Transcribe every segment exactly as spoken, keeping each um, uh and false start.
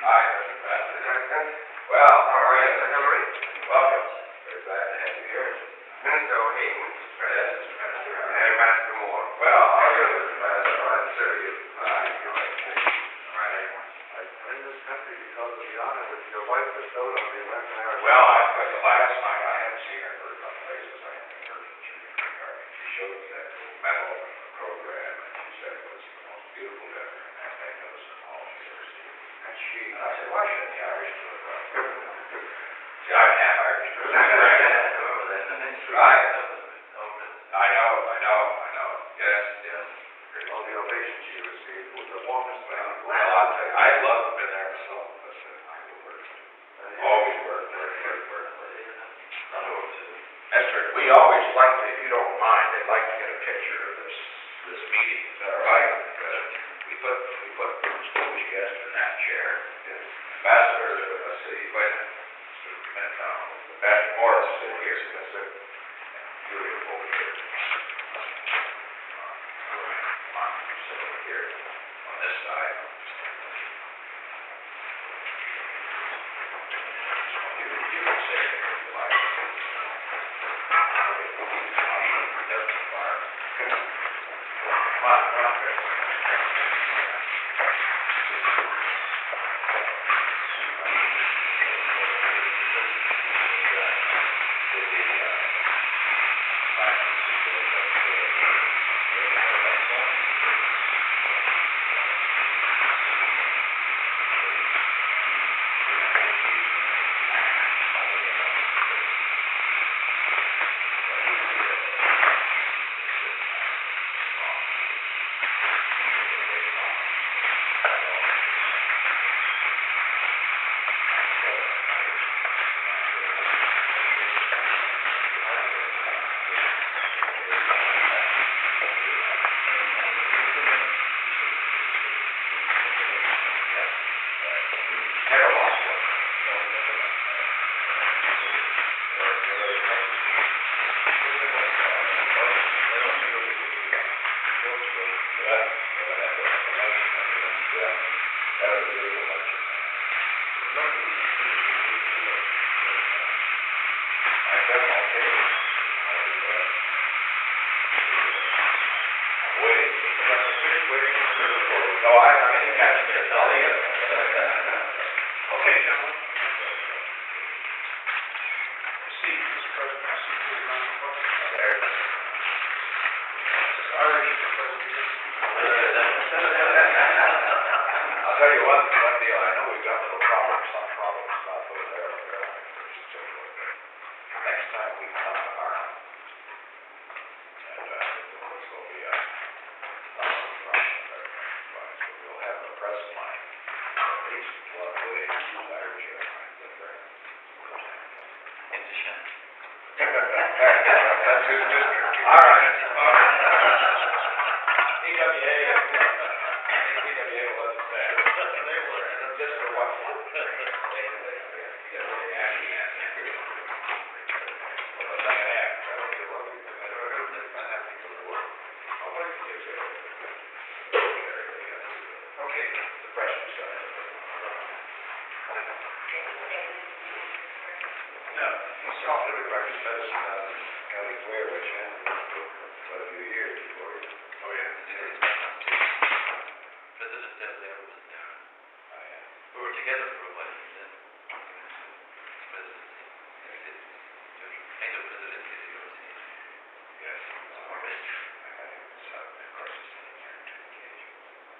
Hi, Mister President. Well, how are you, Mister Hillary? Welcome. Very glad to have you here. Minister O'Hagan, Mister President. Yes, Mister Minister. And Ambassador Moore. Well, how are you, Mister President? Glad to serve you. Hi, you're right. All right. I claim this country because of the honor that your wife bestowed on the American Irish. Well, I tell you, last night I haven't seen her for a couple of days. I haven't heard from her. She showed me that little medal and the program, and she said it was the most beautiful dinner and that magnificent hall she ever seen. And she, I said, why shouldn't the Irish do it well? See, I'm half Irish. Right. I know, I know, I know. Yes, yes. All the ovation she received was the warmest man. Well, I'll tell you, I'd love to have been there myself, but uh, I will work. Always work, work, work, work, work. Esther, we always like to, if you don't mind, they'd like to get a picture of this this meeting. Is that all right? Because we put we put a distinguished guest in that chair. Yes. Ambassador, let's see, wait a minute. Ambassador Morris is in here. Yes, sir. Julia over here. All right, come on, sit over here on this side. You, you can say it if you like. Come on, come on, Chris. I'll tell you one, one deal. I know we've got little problems, some problems south over there, over there. Next time we come to Harlem, and uh, this will be a so we'll have a press line. At least one way to use Irish Airlines. It's a shame. That's his district. All right. All right. P W A. P W A will let us say. They were just for what? Okay, the press is done. No, he's talking to practice medicine out in County Clare, which happened for quite a few years before he. Oh, yeah. President Delavere was there. Oh, yeah. We were together for a while. He said, presidency. He said, kind of presidency, you know, yes, it's more rich. I had him in South, of course, he's sitting here on two occasions.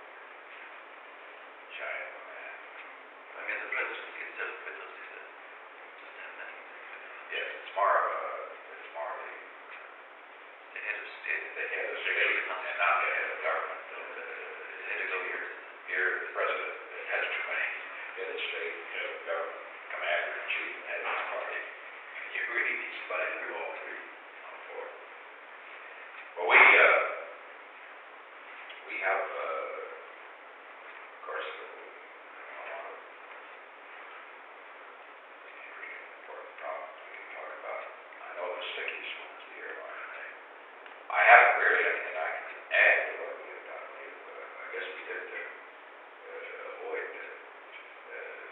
Giant man. I mean, the presidency itself, presidency doesn't have many. Yes, it's more of a, it's more of the, the head of state. The head of state, and not the head of government. The head of government. Here, the president has too many. Head of state, head of government, commander in chief, head of his party. And you really need somebody to do all three on board. Well, we, uh, we have, uh, of course, uh, important problems we can talk about. I know the stickiest one is the airline thing. I haven't really anything I can add to what we have done. We've, uh, I guess we did uh, uh, avoid uh, uh,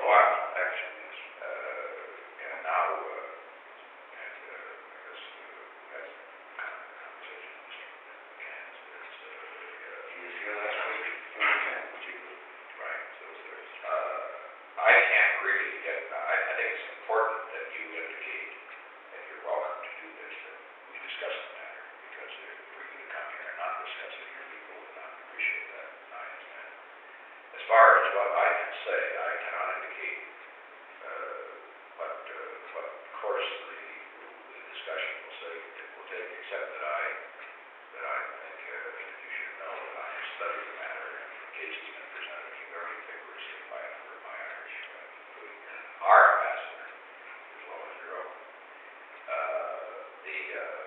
while. Action, yes. Uh, and now, uh, and, uh, I guess, uh, that's kind of a conversation with Mister McCann, is that, uh, the, uh, He was here last week, for the camp, Chief. right, so is there, uh, I can't really get, I, I think it's important that you indicate that you're welcome to do this, that we discuss the matter, because uh, for you to come here and not discuss it, your people would not appreciate that, and I understand. As far as what I can say, I cannot indicate, uh, what, uh, what course the, the discussion will say, it will take, except that I, that I think, uh, that you should know that I have studied the matter, and the case has been presented to me very vigorously by a number of my Irish, uh, including our ambassador, as well as your own. Uh, the, uh,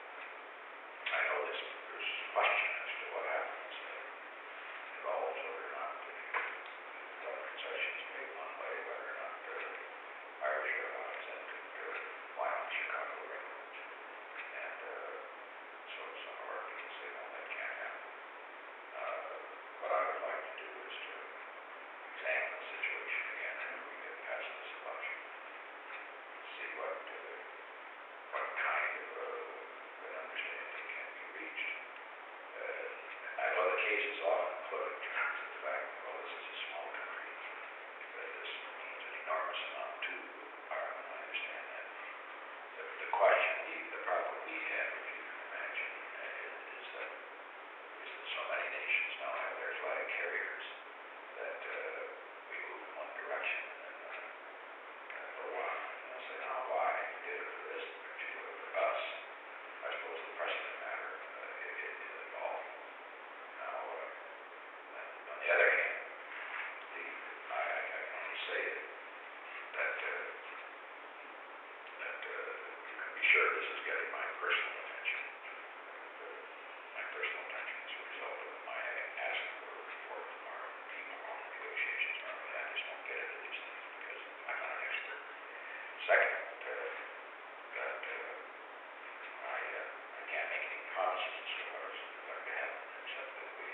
I know this, there's question as to what happens, uh, involves whether or not the, what concessions made one way, whether or not, uh, Irish Airlines entered, uh, fly on Chicago airports. And, uh, so some of our people say, no, that can't happen. Uh, what I would like to do is to examine the situation again after we get past this election. See what, uh, what kind of, uh, an understanding can be reached. Uh, I know the case is often put in terms of the fact that, well, this is a small country, that this means an enormous amount to Ireland. I understand that. The, the question, we, the problem we have, if you can imagine, uh, is, is that is that so many nations now have their flag carriers that uh, we move in one direction, and then uh, uh, for a while, and they'll say, oh, why? You did it for this, but you do it for us. I suppose the precedent matter uh, it, it is involved. Now, uh, on the other hand, the, I, I I can only say that uh, that uh, you can be sure this is getting my personal attention. Uh, my personal attention as a result of my having asked for a report from our people on the negotiations. Normally, I just don't get into these things because I'm not an expert. Second, uh, that uh, I, uh, I can't make any promises as to what is going to happen, except that we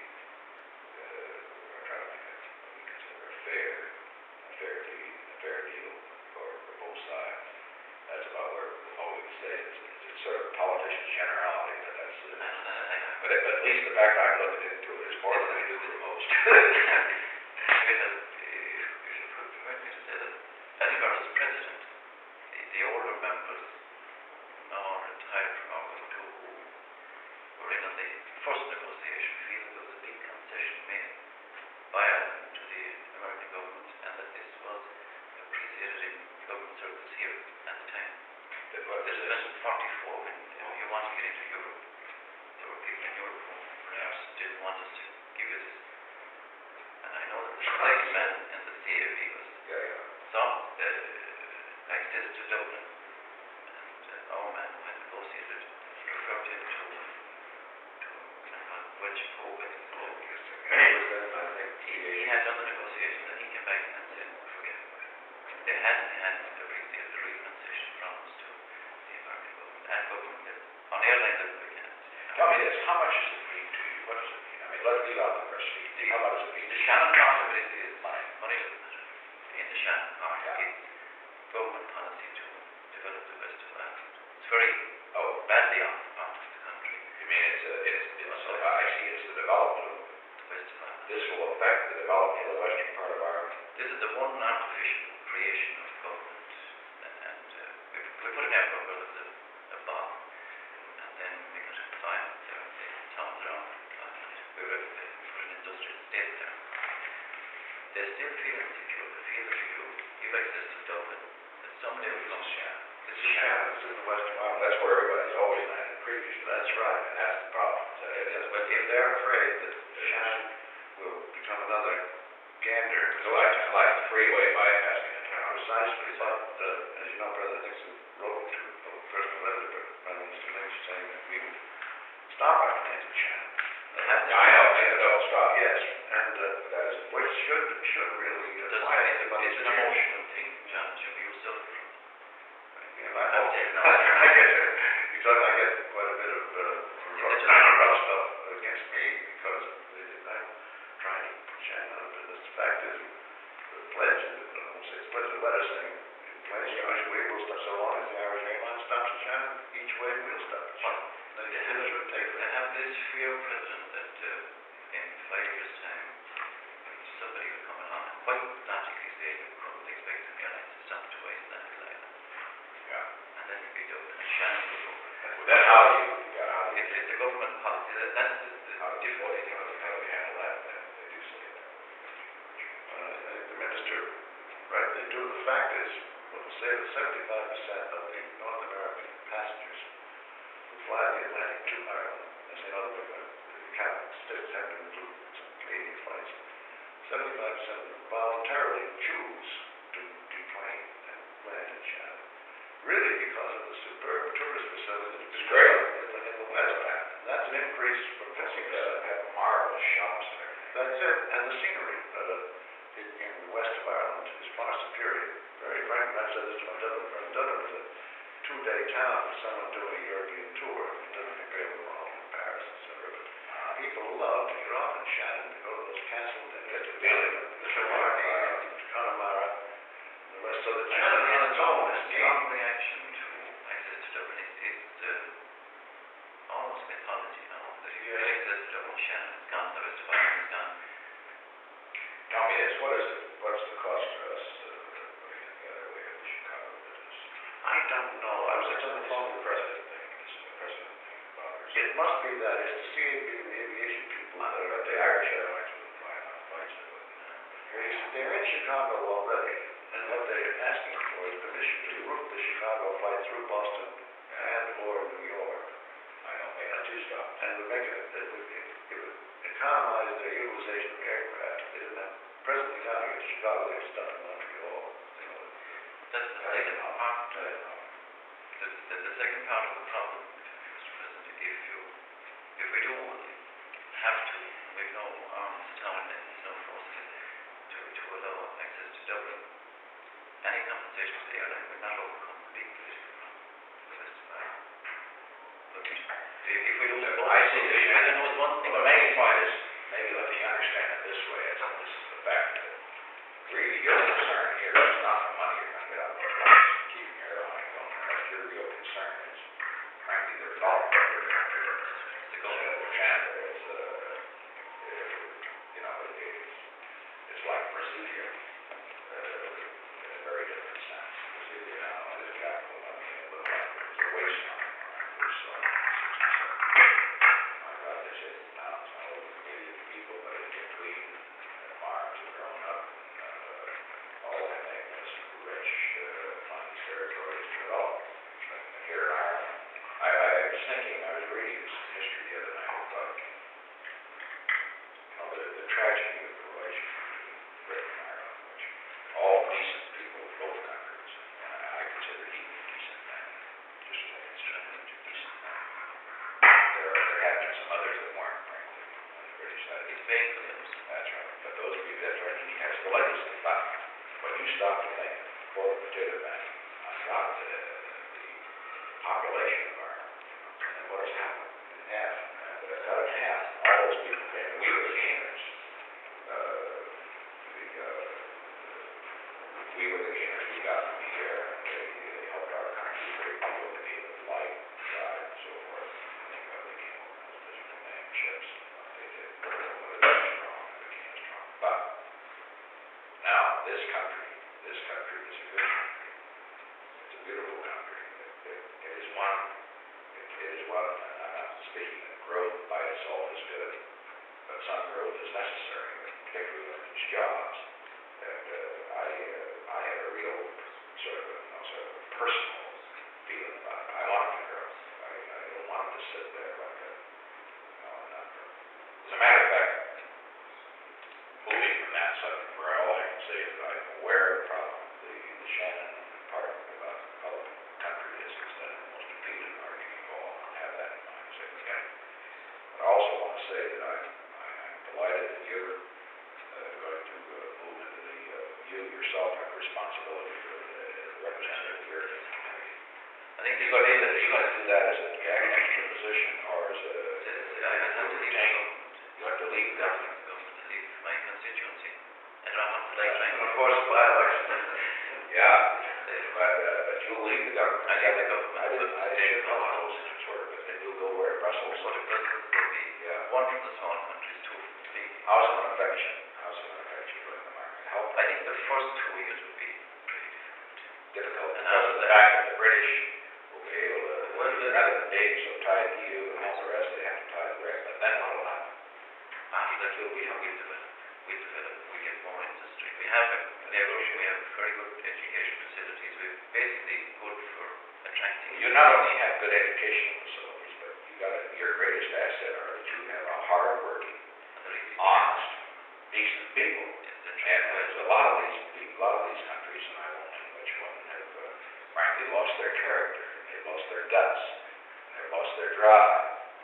uh, are trying to make a, what we consider a fair, a fair deal, a fair deal for, for both sides. That's about where all we can say is, is it's sort of a politician's generality, but that's, uh, but, at, but at least the fact I'm looking into it is more than I do with most. Because, if you could permit me to say that, as far as president, the, the older members now retired from our government who were in on the first negotiation feel there was a big concession made by Ireland to the American government, and that this was appreciated in government circles here at the time. That what This is was this? in forty-four when you, know, you wanted to get into Europe. There were people in Europe who perhaps didn't want us to give you this. And I know that the select man in the C A B was Yeah, yeah. sought uh, access to Dublin, and uh, our man who had negotiated referred him to to uh, Welch Pope, I think. Oh, yes, he was then, I think, He, he had done the negotiations, and he came back and said, forget about it. They hadn't had appreciated the real concession from us to the American government and government level. On airline level, we can't. Tell me this, how much does it mean to you? What does it mean? I mean, let's leave out the prestige. The, How much does it mean? the Shannon part of it is money. Money doesn't matter. In the Shannon part, Yeah. it's government policy to develop the west of Ireland. It's very Oh, badly off part of the country, you mean it's, a, it's, it's, so I see it's the development of, the west of Ireland. this will affect the development of the western part of Ireland. This is the one artificial creation of government, and, and uh, we, we put an airport where there was a, a bog, and then we got employment there, the towns around employment. We, were, uh, we put an industrial state there. They still feel insecure. They feel that if you give access to Dublin, that someday will come. Shannon. This It's is Shannon, it's in the western Well, Ireland. that's where everybody's always landed previously. That's right. And that's the problem. Is that it is. But if they're afraid that Shannon will become another gander, So like, like the freeway bypassing a town. precisely, but, uh, as you know, President Nixon wrote to, a personal letter to Prime Minister Lynch saying that we would stop our claims to Shannon. They have Yeah, I know, make a double stop. Yes, and, uh, But that is, which should, should really uh, There's- quiet it's, everybody's it's an fears. emotional thing, John. You, you suffer from it. Yeah, I I've hope- taken I out- get, you talk, I get quite a bit of, uh, Yeah, rough rough stuff against me because I'm trying to put Shannon out of business. The fact is, the pledge, I won't say do, the fact is, we'll say that seventy-five percent of the North American passengers who fly the Atlantic to Ireland, as they know, the capital states have to include some Canadian flights, seventy-five percent of them voluntarily choose to deplane and land in Shannon. Really because of the superb tourist facilities. It's great. In the, in the West. That's an increase from fifty percent. Have marvelous shops and everything. That's it. And the scenery uh, in, in the west of Ireland is far superior. Very frankly, I've said this to my Dublin friend. Dublin is a two-day town for someone doing a European tour. It doesn't compare with Rome and Paris, et cetera. But uh, people love to get off in Shannon, to go to those castles, and get the feeling of the Connemara, Connemara, and the rest of the town on its own. A strong reaction to access to Dublin. It's, it's uh, almost mythology now that if you get access to Dublin, Shannon's gone, the rest of Ireland is gone. Tell me this, what is it, what's the cost to us, uh, putting it the other way of the Chicago business? I don't know. I was just on the phone with the president. President thing, this is the president thing that bothers It must be that. It's the C A B and the aviation people. I bet the Irish Airlines wouldn't fly enough flights to it. They're they're in Chicago already, and what they're asking for is permission to route the Chicago flight through Boston and or New York. I know, they have two stops. And would make it, it would, it, it would economize their utilization of aircraft. They didn't have, presently down here in Chicago, they have stuff in Montreal. You know, That's the I second know. part. I know. The, the, the second part of the problem, Mister President, if you, if we do have to, we've no arms, no, no forces to, to allow access to Dublin, any compensation to the airline will not overcome the big political problem for the rest of Ireland. But if, if we lose both, I see the if we Shannon. lose one thing, Well, the main point is, maybe let me understand it this way, and this is the fact that really your concern here is not the money you're gonna get out of the flights, keeping your airline going, but your real concern is, frankly, the development of your country. it's the goal. So, Shannon is, uh, uh, you know, it, it's, it's like Brasilia, uh, in a very different sense. Brasilia not only the capital, I mean, it looked like it was a wasteland when I first saw it in sixty-seven. My God, they say the town's now over a million people, but it's clean, and farms have grown up, and, uh, all the magnificent, rich, uh, funny territories developed. And here in Ireland, I, I was thinking, I was reading some history the other night about, you know, the, the tragedy of the relation between Britain and Ireland, which all decent people of both countries, and I, I consider he a decent man, just to make it straight, a decent man. There, are, there have been some others that weren't, frankly, on the British side. It's painful, yes. That's right. But those people, that's right, he has the legacy. But when you stop to think, quote the potato bank, on God, the, the population of Ireland, and then what has happened? In half. And when it cut in half, all those people came, and we were the gainers. Uh, the, uh, we were the gainers. We got them here, and they, they helped our country a great deal. They gave it light, drive, and so forth. And they, uh, they came over those physical man ships. They did. But it was strong. It became strong. But now, this country, this country is a good country. It's a beautiful country. It, it, it is one, it, it is one, and I'm not speaking that growth by itself is good, but some growth is necessary, particularly when it's jobs. And uh, I, uh, I have a real sort of, a, you know, sort of a personal feeling about it. I want it to grow. I, I don't want it to sit there like a, you know, and not grow. As a matter of fact, moving from that subject, where all I can say is that I'm aware of the problem, the, the Shannon part about how the country is, is that the most appealing argument of all. Have that in mind as I forget it. But I also want to say that I'm, I, I'm delighted that you're uh, going to uh, move into the, uh, you yourself have responsibility for the, the representative of the European Community. I think Are you it's going to, are you going to do that as a extra position, or as a, I have to leave the government. you have to leave the government? The government to leave my constituency. I don't want to like trying And to of course, the by-election. Yeah, but, uh, but you'll leave the government. I leave the government, I didn't, I but should stay know close. how those things work, but then you'll go where, Brussels? Go to Brussels will be Yeah. one from the small countries, two from the big. How's it going to affect you? How's it going to affect you in the market? How I think the first two years will be pretty difficult. difficult And because of after the that- fact that the British will be able to, Well, the- rather than being so tied to you and all the rest, they have to tie to the rest. But then what will happen? After that, we'll, we'll, we'll develop. We'll develop. We get more industry. We have a, a we have, we have very good education facilities. We're basically good for attracting. You not only have good educational facilities, but you got a, your greatest asset are that you have a hard-working, honest, decent people. And there's a lot of these people, a lot of these countries, and I won't name which one, have uh, frankly lost their character, they've lost their guts, they've lost their drive.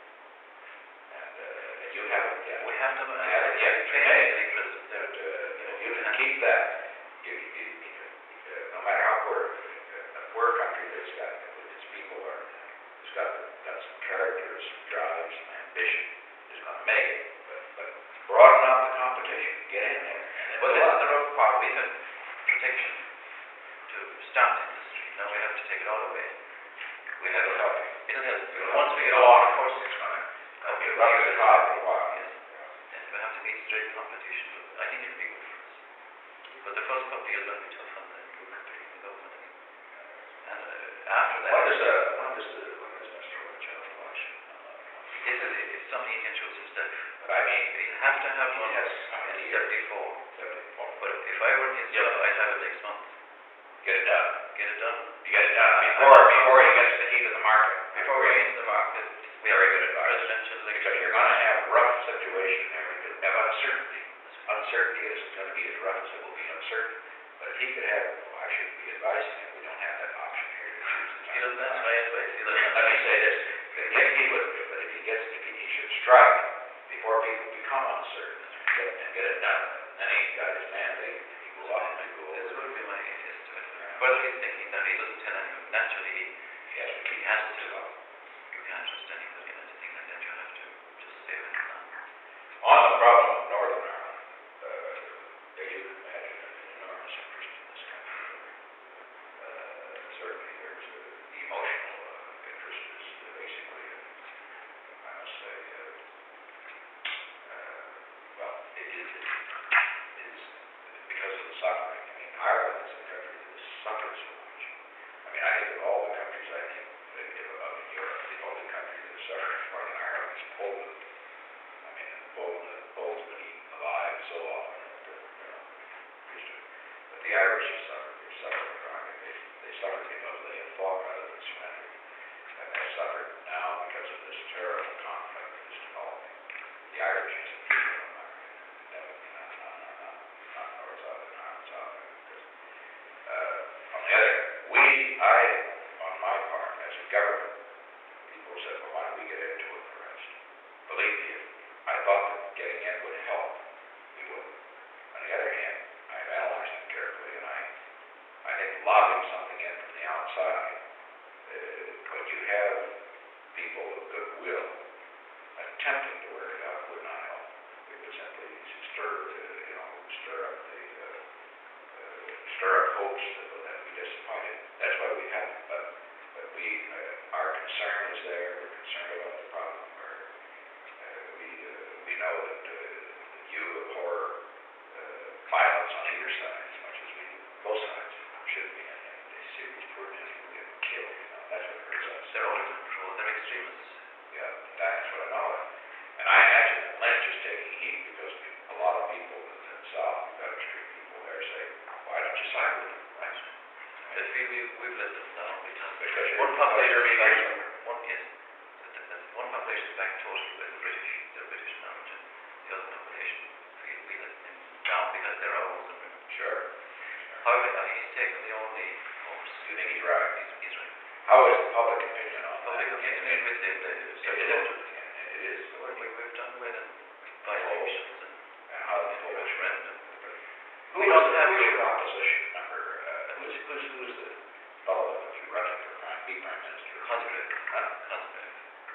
And, uh, and you haven't yet. We have to You uh, haven't yet train made any president. that, uh, you know, you can keep that. You, you, you, uh, no matter how poor, uh, a poor country that's got, its people are, has got, got some character, some drive, some ambition, is going to make it. But, but broaden out the competition, get in there. And Well, go this up. is the rough part. We have protection to start industry. Now we have to take it all away. We have It'll help you. It'll help. It'll Once help we you. get Go all on, of course, it's going to help you rough the cloud for a while. Yes. And we have to meet straight competition. But I think it'll be good for us. But the first couple of years will be tough on the government. And uh, after that, When does, uh, when does the, when does Mister Rothschild election? this is it's something he can choose himself. But I mean, We have to have one Yes, I in mean, seventy-four. seventy-four. But if I were in his job, I'd have it next month. Get it done. Get it done. You get it done before, before he gets the heat of the market. Before we get into the market, we have Very good advice. presidential Because election. you're going to have a rough situation there, because of uncertainty. Uncertainty isn't going to be as rough as it will be uncertain. But if he could have, well, I shouldn't be advising him, we don't have that option here to choose the He time. does, that's my advice. He does. Let me say this, that if he would, but if he gets, if he, he should strike before people become uncertain and get, and get it done, then he's got his mandate, and he will ultimately go This over. would be my estimate. Whether he's thinking that he doesn't tell anyone, naturally he, He has to he keep has his to. up. You can't trust anybody in anything like that. You have to just say when it's done. On the problem of Northern Ireland, uh, you can imagine an enormous interest in this country. Uh, certainly there's uh, the emotional uh, interest is uh, basically, uh, I must say, uh, uh, well, it is, it is because of the suffering. I mean, Ireland is a country that has suffered so much. I mean, I think of all the countries, I think, uh, of Europe, the only country that has suffered more than Ireland is Poland. I mean, and Poland, Poland's been eaten alive so often that, uh, you know, used to, but the Irish have suffered, they've suffered, I mean, they, they suffered because they have fought rather than surrendered. And they've suffered now because of this terrible conflict that is developing. The Irish as a people, I'm not, definitely not, not, not, not, not North South and Ireland South, because, uh, on the other, we, I, on my part, as a government, people said, well, why don't we get into it first? Believe me, if I thought that getting in would help, we would. On the other hand, I've analyzed it carefully, and I, I think lobbing something in from the outside, uh, when you have people of goodwill attempting to work it out, would not help. It would simply stir, uh, you know, stir up the, uh, uh, stir up hopes that will then be disappointed. That's why we have, but, but we, uh, our concern is there. We're concerned about the problem. We're, uh, we, uh, we know that, uh, that you abhor uh, violence on either side as much as we do. Both sides should be. And, and they see these poor men who get killed. You know, that's what hurts us. They're out of control. They're extremists. Yeah, that's what I know. And I imagine that Lynch is taking heat because a lot of people in the South, the Better Street people there say, why don't you side with them? Right. They feel we, we've let them down because, Because you're, one because population you're is being back, reasonable. one, yes, the- the- the- one population is back totally with the British. They're British in origin. The other population feel we let them down because they're ours and women. Sure. However, uh, he's taken the only course. You think he's right? He's, he's right. How is the public opinion on Public that? opinion is with him. They It is. supported. It is. We, we- we've done well in by-elections and And how the in Polish referendum. Who We is, don't have who's to- your opposition member? Uh, who's, who's, who's the fellow that if you run for prime, be prime minister? Cosgrave. Huh? Cosgrave.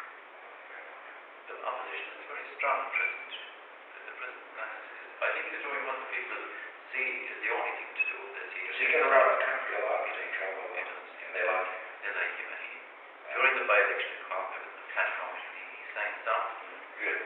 The opposition is very strong at present. The, the present man is, is, I think he's doing what the people see is the only thing to do with this. He, Does he get around the country a lot? Does he travel a He lot? does. And they like him? They like him, and he, during the by-election in Cork, there was the platform, he, he sang songs. Good.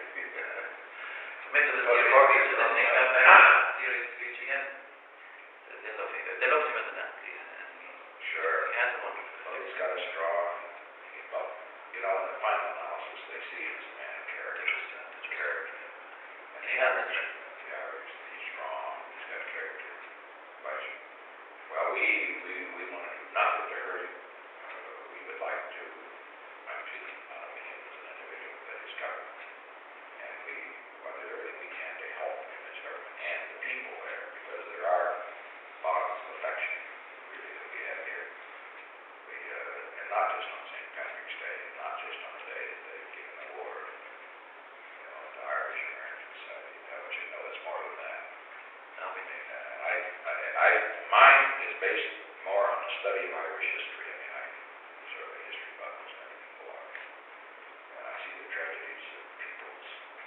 Middle of the Well, series Cork speech, is and then they on came that. back to the series speech again. They, they love him. They loved him as an athlete, and he, Sure. he has a wonderful Well, he's got a strong, he, well, you know, in the final analysis, they see him as a man of character. Character. And He has a strength. Yeah, he's, he's strong, he's got character. Vice I, mine is based more on the study of Irish history. I mean, I'm sort of a history buff, as many people are. And I see the tragedies of people's,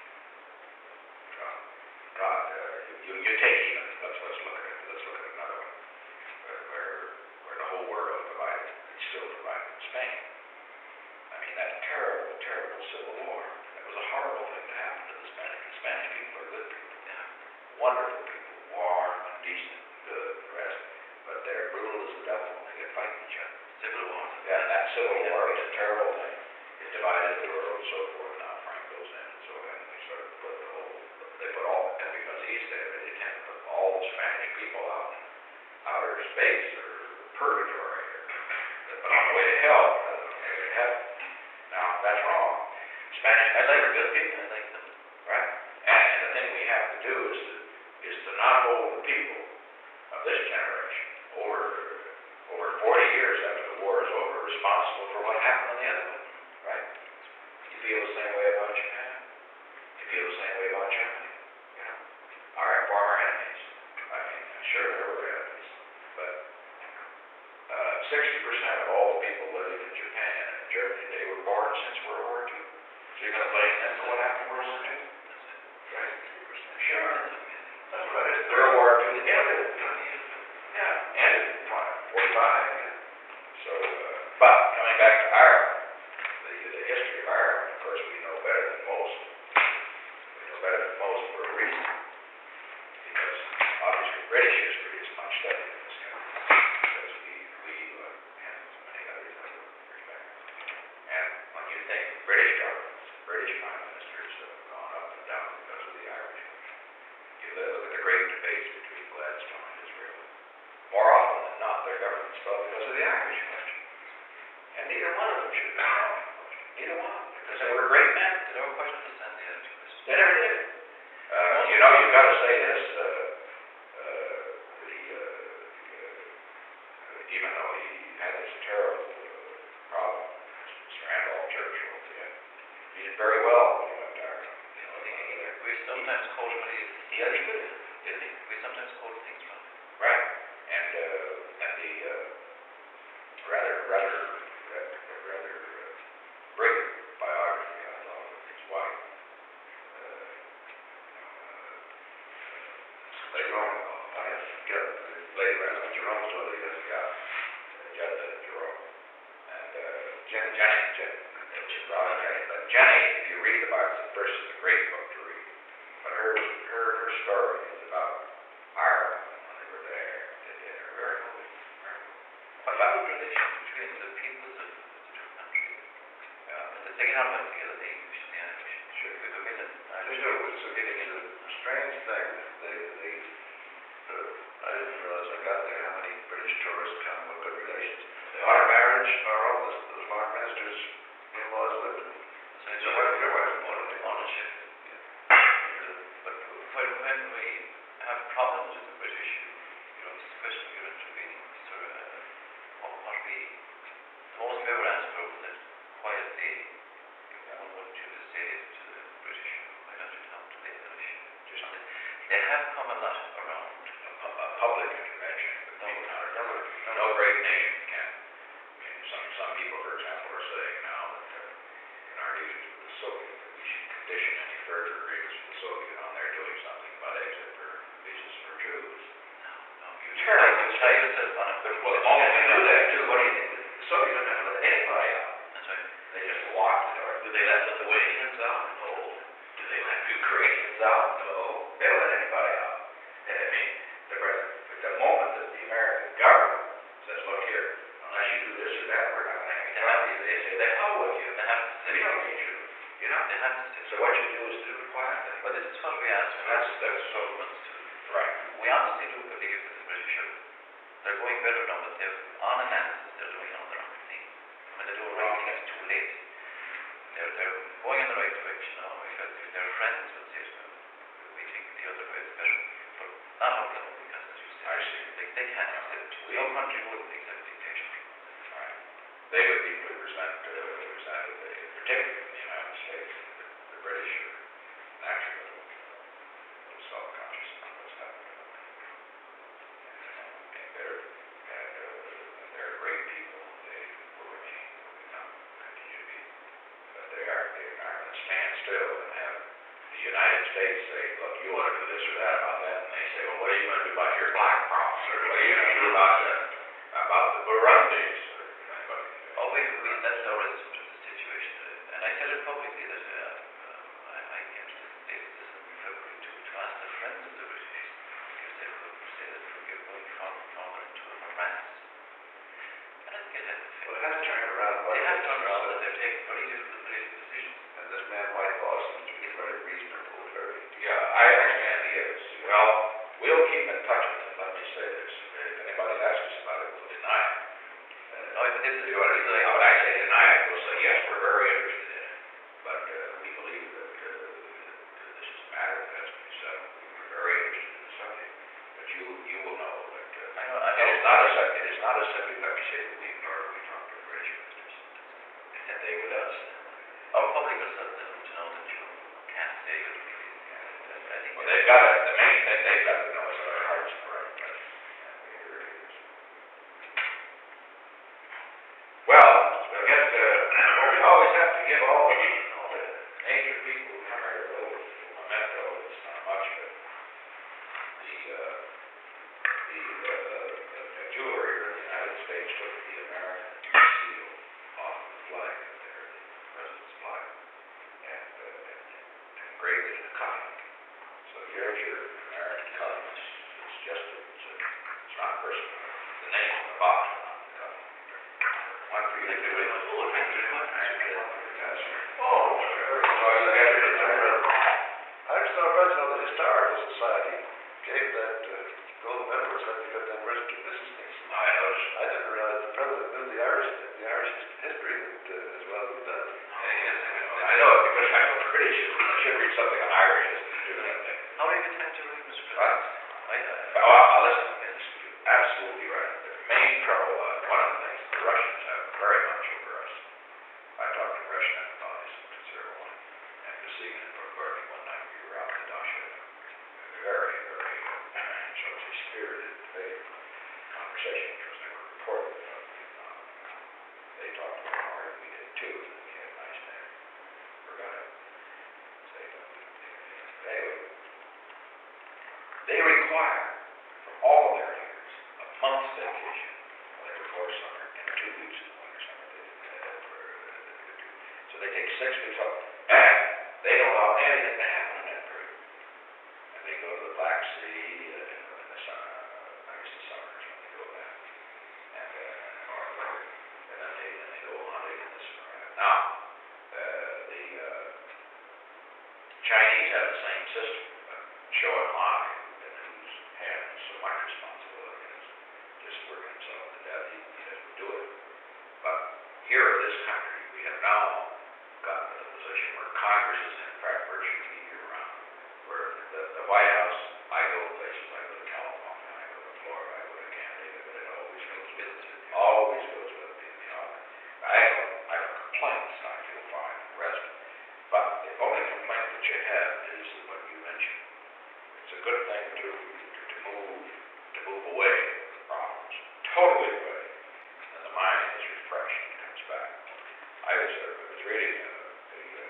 uh, God, uh, you, you, you take even, let's, let's look at it, let's look at another one, where, where, where the whole world divided, it's still divided in Spain. I mean, that terrible, terrible civil war, that was a horrible thing to happen to the Spanish. The Spanish people are good people, yeah. Wonderful people, warm and decent and good and the rest, but they're brutal as the devil when they get fighting each other. Civil war. Yeah, and that civil war was a terrible thing. It divided the world and so forth. Now Frank goes in and so and they sort of put the whole, they put all, and because he's there, they tend to put all the Spanish people out in outer space or purgatory, or, but on the way to hell rather than on the way to heaven. Now, that's wrong. Spanish, I like good people. I like them. Right? And, and the thing we have to do is to, is to not hold the people of this generation over, over forty years after the war is over responsible for what happened on the other one. Right? You feel the same way about Japan? You feel the same way about Germany? You know? Our former enemies. I mean, sure, there were enemies, but uh, sixty percent of all the people living in Japan and in Germany, they were born since World War Two. So you're going to blame them for what happened in World War Two? Right? Sure. That's right. World War Two ended. Yeah, ended in forty-five. Yeah. So, uh, but coming back to Ireland, the, the history of Ireland, of course, we know better than most. We know better than most for a reason. Because obviously British history is much studied in this country. Because we, we uh, and many others have respect. And when you think British governments, British prime ministers have gone up and down because of the Irish question. You look at the great debates between Gladstone and Israel. More often than not, their governments fell because of the Irish question. And neither one of them should have been wrong in the question. Neither one. Because they were great men. They never quite understand the Irish question. They never did. Uh, you know, you've got to say this. Uh, uh, the, uh, the, uh, even though he had this terrible uh, problem, Sir Randolph Churchill, yeah, he did very well when he went to Ireland. You know, he, he, we sometimes quote what he is. He had good, didn't he? We sometimes quote things from him. Right. And, uh, and the uh, rather, rather, rather, rather uh, brilliant biography, I thought, of his wife. Uh, Later on, I forget, later on, Jerome Tully, yes, yeah, Jen, Jerome. And uh, Jenny, Jenny, Jenny, Robin Jenny. But Jenny, if you read the Bible, first is a great book to read. But her, her, her story is about Ireland when they were there. They did her very moving. Very moving. What about the relations between the peoples of the two countries? Yeah. They get on well together, the English and the Irish. Sure. We've a million They Irish do. people It's a, living in it's a strange thing. They, they, uh, I didn't realize I got there how many British tourists come with good relations. Our marriage, our own, the, the farm minister's in-laws lived in. So it's Your wife, your wife is more than ownership. Yeah. But when, when we have problems with the British, you know, this question of your intervening, sir, uh, what, what we, the most we ever asked for was that quietly, if one wanted you to say to the British, why don't you talk to the Irish? Just, they have come a lot around. A, a public intervention would be not no, no great nation can. I mean, some some people, for example, are saying now that uh, in our dealings with the Soviet, that we should condition any further agreements with the Soviet on their doing something about exit for visas for Jews. No, no, you Terrible. tie yourself on a good Well, the moment we do that too, what do you think? The Soviets don't have to let anybody out. That's right. They just lock the door. Do they let Lithuanians out? No. Do they let Ukrainians out? No. They don't let anybody out. And I mean, the, the moment that the American government says, look here, unless you do this or that, we're not going to hang it out. They say, the hell with you. They have to say, We don't need you. You know? they have to say. So what you do is do it quietly. Well, this is what we ask for. That's, that's so much to. right. We honestly do believe that the British are, they're going better now, but they're, on analysis, they're doing all the wrong things. When they do the right thing, it's too late. They're, they're going in the right direction now. If, if their friends would say to them, we think the other way is better. But not all of them, because as you say, I see. They, they can't accept. We- No country wouldn't accept dictation. Right. They would deeply resent, uh, resent it, they, particularly in the United States. The, the British are naturally a little self-conscious about what's happening. And, uh, States say, look, you want to do this or that about that, and they say, well, what are you going to do about your black problems, or what are you going to do about the, about the Burundis, or anybody? Oh, we, we, that's our situation, uh, and I said it publicly that uh, uh, I, I came to the States this in February to, to ask the friends of the British if they would say that we are going from further into a morass. And I think it had the Well, effect. it has turned around. They have turned around that they've taken very difficult political decisions. And this man Whitelaw seems to be very reasonable, very. Yeah, I understand he is. Well, we'll keep in touch with him, let me say this. If anybody asks us about it, we'll deny it. Oh, but this is You know what I mean? like, When I say deny it, we'll say, yes, we're very interested in it, but uh, we believe that, uh, that this is a matter that has to be settled. We're very interested in the subject, but you, you will know that uh, I know, I it know. is not a sub, it is not a subject, let me say, that we ignore. We talk to the British ministers, and they with us. our public is uh, to know that you can't say it. I think Well, they've got it, the main thing they've got to know is that our heart's in the right place, and it really is. Well, I guess, uh, well, we always have to give all the, all the major people who come here a little memento. It's not much, but the, uh, the, uh, the, the jeweler here in the United States took the American seal off the flag up there, the president's flag, and, uh, and, and engraved it in a cuff link. So here's your American cuff. It's, it's just, a, it's, a, it's not personal. The name's on the box, but not the cuff. One for you. Thank you very much. Oh, thank you very much. Oh, sure. So you have to remember. I just know, President of the Historical Society gave that uh, gold medal or something to them rich to business. I noticed. I didn't realize the president knew the Irish, the Irish history that, uh, as well as he does. Yes, I know it because I'm British. I should read something on Irish history too, I think. How do you get time to read, Mister What? President? I, I, Oh, uh, listen, you're absolutely right. The main trouble, uh, one of the things the Russians have very much over us. I talked to Russian enterprise in considerable and to see him for Gorky one night. We were out in Dasha. Very, very, uh, shall we say, spirited debate, conversation, which was never reported. But, uh, they talked a little more than we did too. And we had a nice day. Forgot it. They don't do anything. But anyway, they require from all of their leaders a month's vacation when they before summer and two weeks in the winter summer. They, uh, for, uh, so they take six weeks off, and they don't allow anything to happen in that period. And they go to the Black Sea uh, in, the, in the summer. Uh, I guess the summer is when they go back, and uh, or, and then they then they go hunting in the summer. Now, uh, the uh, Chinese have the same system, but show it live. Whose hands so much responsibility is just working himself to death. He, he doesn't do it. But here in this country, we have now gotten to the position where Congress is in fact virtually year round. Where the, the White House, I go to places, I go to California, I go to Florida, I go to Camp David, but it always goes with it. Always goes with the, the office. I have, I have complaints, I feel fine, the rest. But the only complaint that you have is what you mentioned. It's a good thing to, to move to move away from problems, totally away, and the mind is refreshed and comes back. I was, uh, was reading a, a, uh,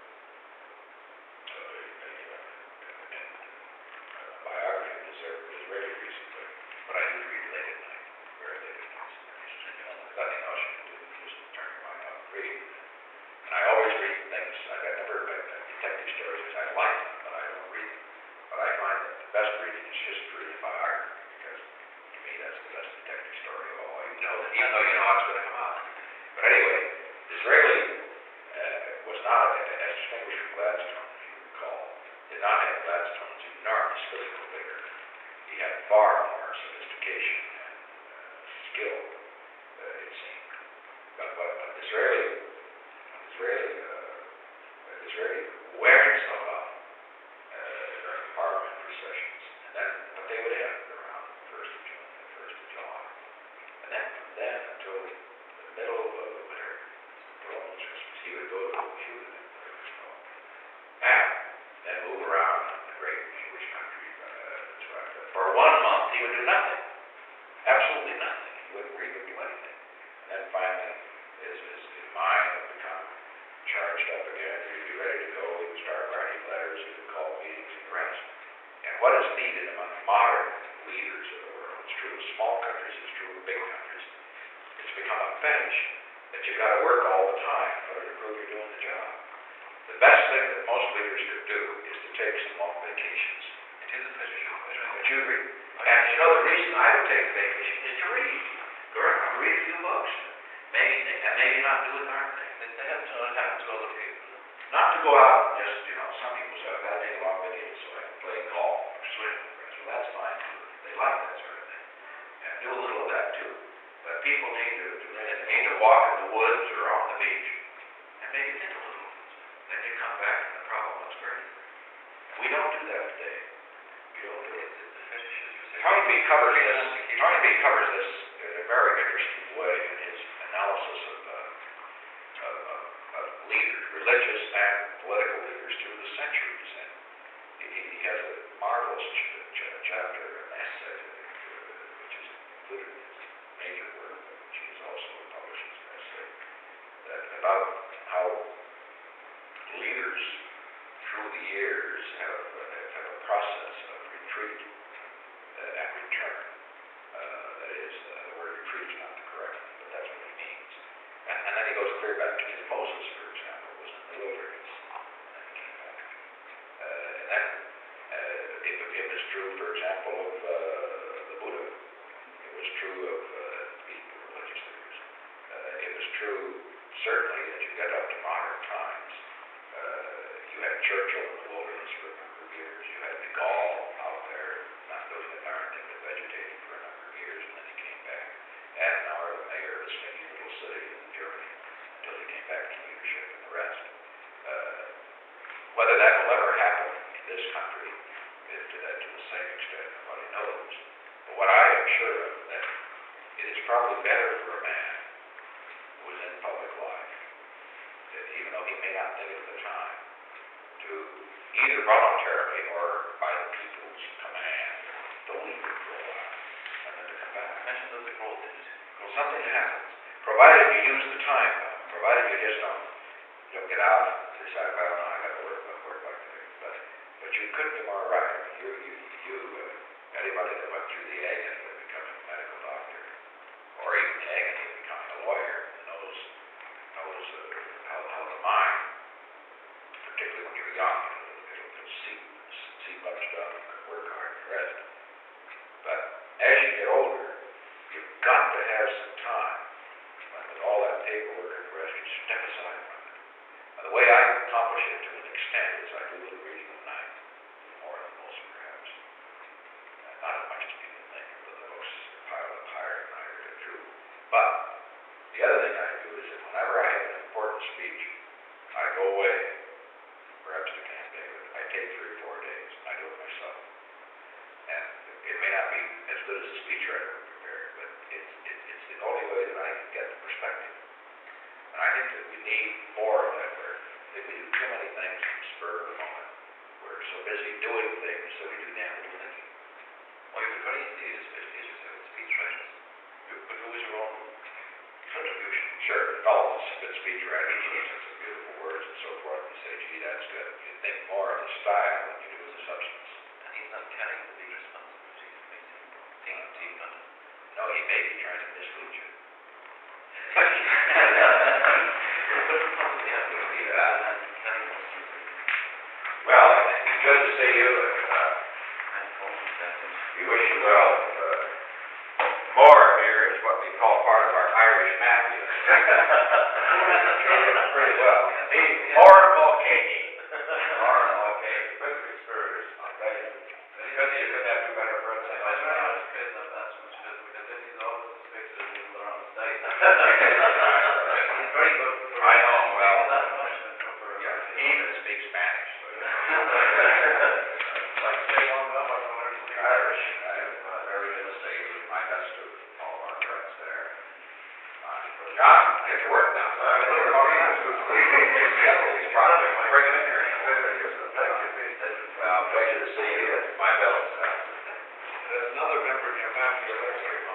a, a, a, a biography of Disraeli recently, but I do read late at night, very late at night. There's nothing else you can do, you just turn your mind off and read. And I always read things, I've never read detective stories because I like them, but I don't read them. But I find that the best reading is history and biography, because to me that's the best detective story of all. You know, even though you know how it's going to come out. But anyway, Disraeli uh, was not, as distinguished from Gladstone, if you recall, did not have Gladstone's enormous physical vigor. He had far more sophistication and uh, skill, uh, it seemed. But what but Disraeli, Disraeli, uh, Disraeli wear himself out during the Parliament processions, and then, but they would end around the first of June, the first of July, and then from then until the middle of the winter, till almost Christmas, he would go to Cuba, where it was called, and then move around the great English country. Uh, for one month, he would do nothing, absolutely nothing. He wouldn't read, wouldn't do anything, and then finally, his his, his mind would become charged up again. He'd be ready to go. He would start writing letters. He would call meetings. what is needed among modern leaders of the world, it's true of small countries, it's true of big countries, it's become a fetish that you've got to work all the time in order to prove you're doing the job. The best thing that most leaders could do is to take some long vacations. It is a fetish. Would you agree? And you know, the reason I would take a vacation is to read. Go around, read a few books. Maybe, and maybe not do a darn thing. They they have to know it happens to other people. Not to go out and just, you know, some people say, I've got to take a long vacation so I can play golf or swim with friends. Well, that's fine too. They like that sort of thing. And do a little of that too. But people need to, to they need to walk in the woods or on the beach and maybe think a little. Then you come back and the problem looks great. We don't do that today. We don't do it. It's a fetish, as you say. Tony B. covers this. Tony B. covers this in a very interesting way in his analysis of, uh, of, of, of leaders, religious and political leaders through the centuries. And he, he has a marvelous ch- ch- chapter, an essay, uh, which is included in his major work, which he has also published as an essay, that about how leaders through the years have, uh, have a process of retreat uh, and return. Uh, that is, uh, the word retreat is not the correct one, but that's what he means. And, and then he goes clear back to his Moses, for example, was in the wilderness, and then he came back. Uh, and then uh, it, it was true, for example, of uh, the Buddha. It was true of uh, the religious leaders. Uh, it was true, certainly, as you get up to modern times. Uh, you had Churchill in the wilderness for a number of years. You had de Gaulle out there, not doing a darn thing but vegetating for a number of years, and then he came back. Adenauer, the mayor of a sneaky little city in Germany, until he came back to leadership and the rest. Uh, whether that will ever happen in this country is to, that, to the same extent, nobody knows. But what I am sure of, that it is probably better for a man who is in public life, that even though he may not think it at the time, to either voluntarily or by the people's command, to leave it for a while, and then to come back. Mention of the growth in it. Well, something happens, provided you use the time, though, provided you just don't, you don't get out and decide, well, no, I got to work, I'll work like that. But, but you couldn't be more right. You, you, you uh, anybody that went through the agony of becoming a medical doctor, or even the agony of becoming a lawyer, knows, knows uh, how, how the mind, particularly when you're young, it'll, it'll, it'll see, see much stuff, you can work hard and rest. But as you get older, you've got to have some time when with all that paperwork and the rest, you step aside from it. Now, the way I accomplish it to an extent is I do a little reading at night, more than most perhaps. Uh, not as much as people think, but the books pile up higher at night are true. But the other thing I do is that whenever I have an important speech, I go away, perhaps to Camp David. I take three or four days. I do it myself. And it may not be as good as a speechwriter would prepare, but it's, it, it's the only way that I can get the perspective. And I think that we need more of that work. I think we do too many things from the spur of the moment. We're so busy doing things that we do damn little thinking. Well, you could very easily use educators with speech writers. You could use your own contribution. Sure, the fellow's a good speechwriter. He uses some beautiful words and so forth. You say, gee, that's good. You think more of the style than you do of the substance. And he's not carrying the big responsibility of making things deep on it. No, he may be trying to mislead you. Well, it's good to see you. Uh, we wish you well. Uh, Moore here is what we call part of our Irish mafia. Treated him pretty well. He, Moore Mulcahy. Moore Mulcahy. Good conspirators, I'll tell you. Because you couldn't have two better friends. I was very much afraid that that's much good, because then he's always suspected of moving around the state. He's very good for... I know, well, That's punishment for... yeah, he even speaks Spanish. So you know. Like to say one about what I learned to speak Irish. I am uh, very good to say my best to all of our friends there. Uh, John, get to work now. Uh, He's probably bring him in here. Well, pleasure to see you. My best. Uh, There's another member of your family who lives here.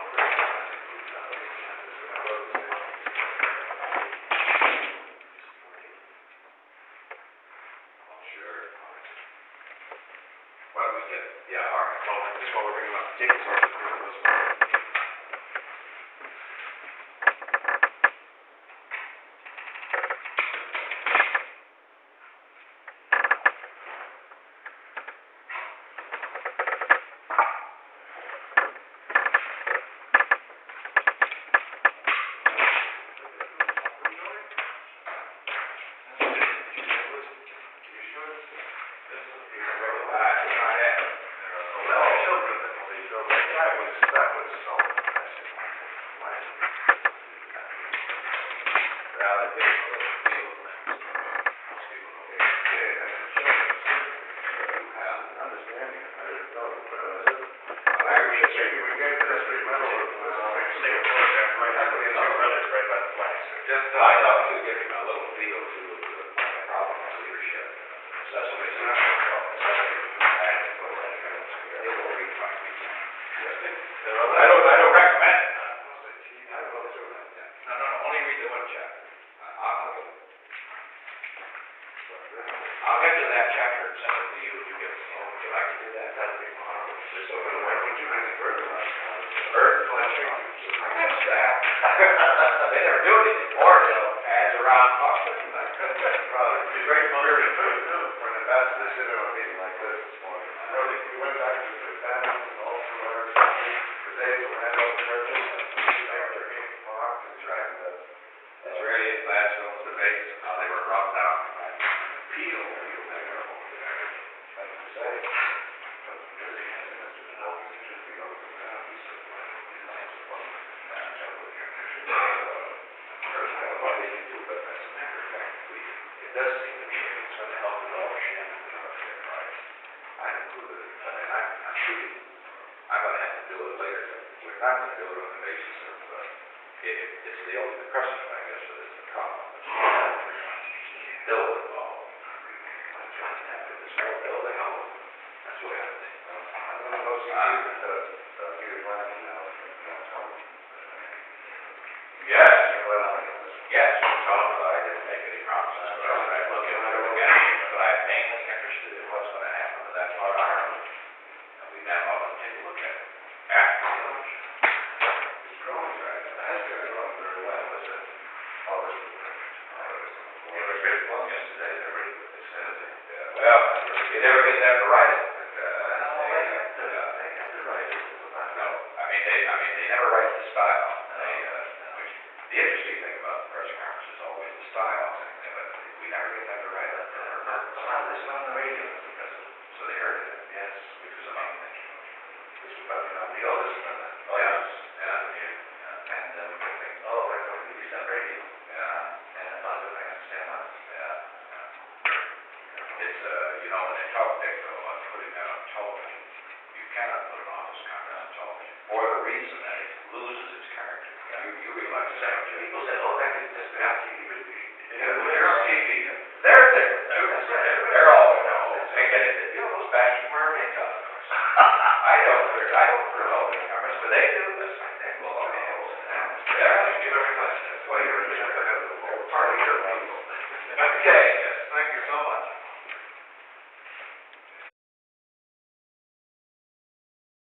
Sure. Well, we get, yeah, all right. Well, this is what we're bringing up, Jacob's already approved those ones. Just, uh, I thought we could give him a little feel to the problem of leadership, necessity, necessity, and go ahead and he'll go read my weekend. I don't, I don't recommend it. I will go through it. No, no, no, only read the one chapter. I- I'll, I'll, I'll get to that chapter and send it to you, you give, oh, would you like to do that? That'd be marvelous. Just so, why would you bring the burden on? Burden, I got staff. They never do anything more, you know, ads around, cost it. Probably, it's very clear for an ambassador to sit in on a meeting like this this morning. Really, we went back to the families and all through our country, the days when we had all the churches, and they were looking for parks and trying to. Israeli and Gladstone's debates, how they were brought down by Peel, Peel, they were all there. Like you say, because he has Mister Denovey, he should be over now, he said, well, he's not supposed to. What they can do, but as a matter of fact, we, it does seem to me that it's going to help with all Shannon and their price. I included it, I mean, I'm, I'm shooting, I'm going to have to do it later, but we're not going to do it on the basis of, uh, it, it, it's the only, the precedent, I guess, that is the problem. Bill involved. I'm trying to have this whole bill, they know, that's what I think. I'm gonna go see you, because